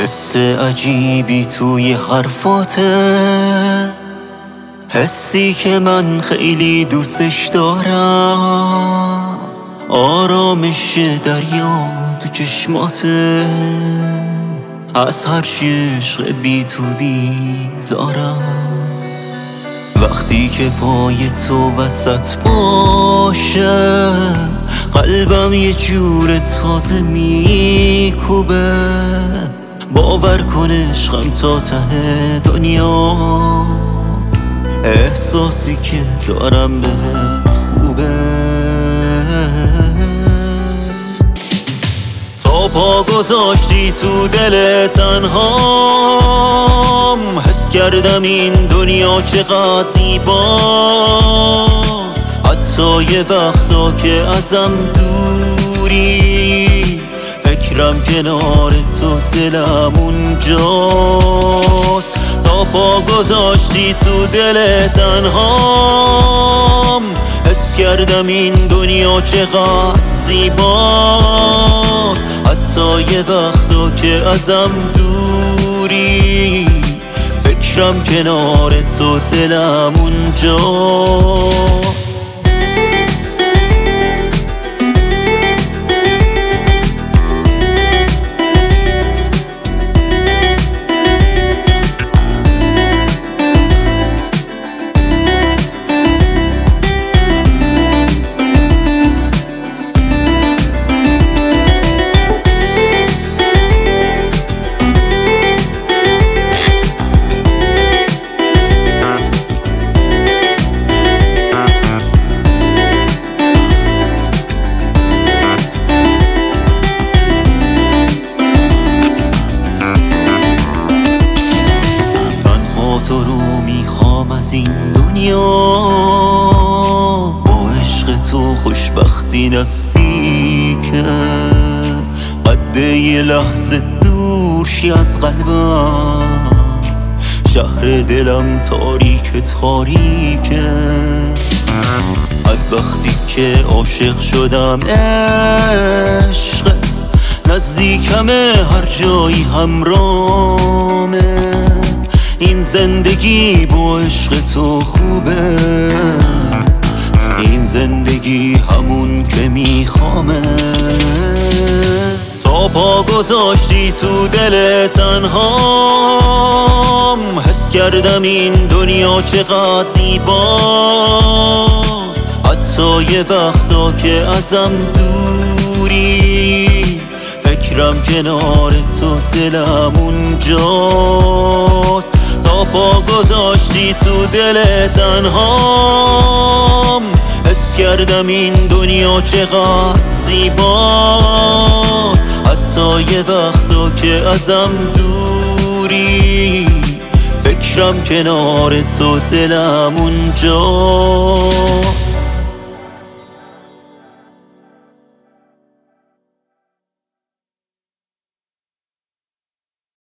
حس عجیبی توی حرفاته، حسی که من خیلی دوستش دارم، آرامش دریا تو چشماته، از هر عشق بی تو بیزارم. وقتی که پای تو وسط باشه، قلبم یه جور تازه میکوبه. باور کن عشقم تا ته دنیا، احساسی که دارم بهت خوبه. تا پا گذاشتی تو دل تنهام، حس کردم این دنیا چقدر زیباست. حتی یه وقتا که ازم دوری، فکرم کنار تو دلم اونجاست. تا پا گذاشتی تو دل تنهام، حس کردم این دنیا چقدر زیباست. حتی یه وقتا که ازم دوری، فکرم کنار تو دلم اونجاست. تو رو میخوام از این دنیا، با عشق تو خوشبختی نستی که قد یه لحظه دور شی از قلبم. شهر دلم تاریک تاریکه، از وقتی که عاشق شدم عشقت نزدیکمه، هر جایی همرامه. این زندگی با عشق تو خوبه، این زندگی همون که میخوامه. تا پا گذاشتی تو دل تنهام، حس کردم این دنیا چقدر زیباست. حتی یه وقتا که ازم دوری، فکرم کنار تو دلم اونجاست. تا پا گذاشتی تو دل تنهام، حس کردم این دنیا چقدر زیباست. حتی یه وقتا که ازم دوری، فکرم کنار تو دلم اونجاست.